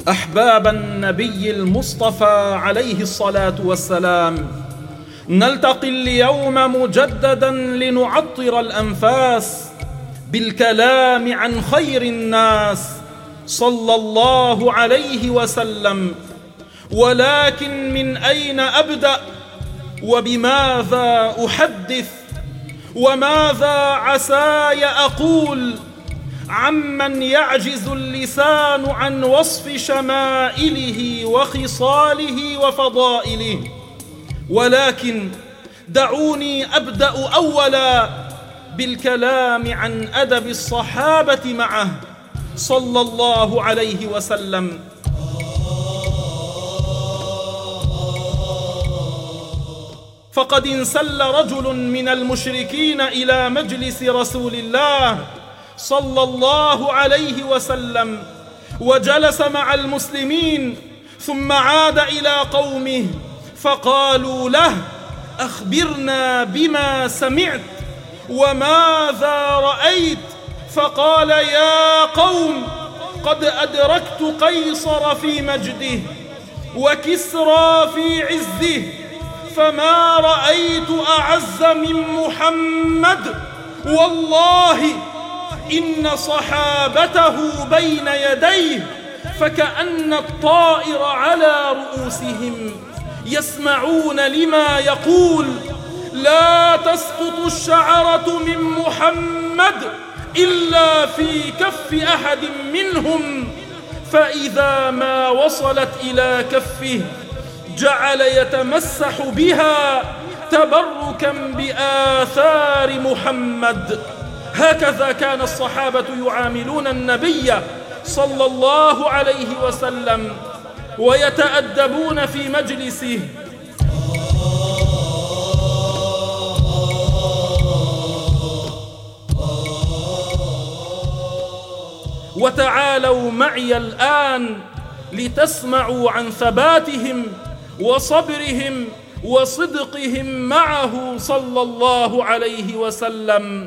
أحباب النبي المصطفى عليه الصلاة والسلام، نلتقي اليوم مجددا لنعطر الأنفاس بالكلام عن خير الناس صلى الله عليه وسلم. ولكن من أين أبدأ وبماذا أحدث وماذا عساي أقول عمن يعجز اللسان عن وصف شمائله وخصاله وفضائله؟ ولكن دعوني أبدأ أولا بالكلام عن أدب الصحابة معه صلى الله عليه وسلم. فقد انسل رجل من المشركين إلى مجلس رسول الله صلى الله عليه وسلم وجلس مع المسلمين، ثم عاد إلى قومه فقالوا له: أخبرنا بما سمعت وماذا رأيت؟ فقال: يا قوم، قد أدركت قيصر في مجده وكسرى في عزه، فما رأيت أعز من محمد، والله إن صحابته بين يديه فكأن الطائر على رؤوسهم يسمعون لما يقول. لا تسقط الشعرة من محمد إلا في كف أحد منهم، فإذا ما وصلت إلى كفه جعل يتمسح بها تبركا بآثار محمد. هكذا كان الصحابة يعاملون النبي صلى الله عليه وسلم ويتأدبون في مجلسه. وتعالوا معي الآن لتسمعوا عن ثباتهم وصبرهم وصدقهم معه صلى الله عليه وسلم.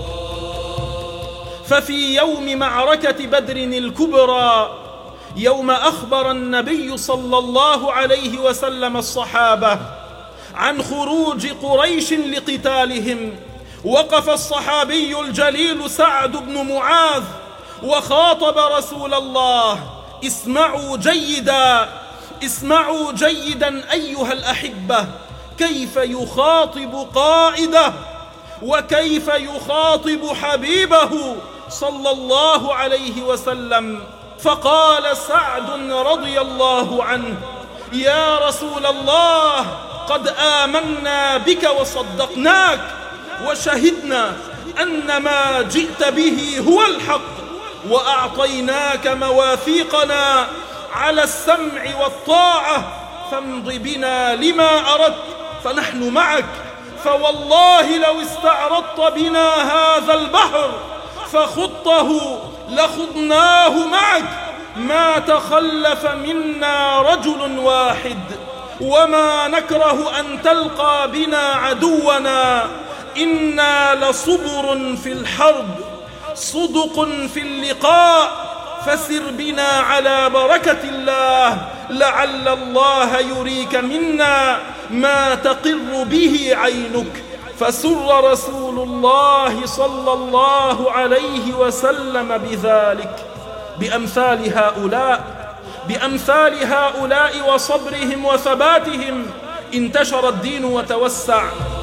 ففي يوم معركة بدر الكبرى، يوم أخبر النبي صلى الله عليه وسلم الصحابة عن خروج قريش لقتالهم، وقف الصحابي الجليل سعد بن معاذ وخاطب رسول الله. اسمعوا جيدا، اسمعوا جيدا أيها الأحبة، كيف يخاطب قائده وكيف يخاطب حبيبه صلى الله عليه وسلم. فقال سعد رضي الله عنه: يا رسول الله، قد آمنا بك وصدقناك وشهدنا أن ما جئت به هو الحق، وأعطيناك مواثيقنا على السمع والطاعة، فامض بنا لما أردت فنحن معك، فوالله لو استعرضت بنا هذا البحر فخضته لخضناه معك، ما تخلف منا رجل واحد، وما نكره أن تلقى بنا عدونا، إنا لصبر في الحرب صدق في اللقاء، فسر بنا على بركة الله، لعل الله يريك منا ما تقر به عينك. فسر رسول الله صلى الله عليه وسلم بذلك. بأمثال هؤلاء وصبرهم وثباتهم انتشر الدين وتوسع.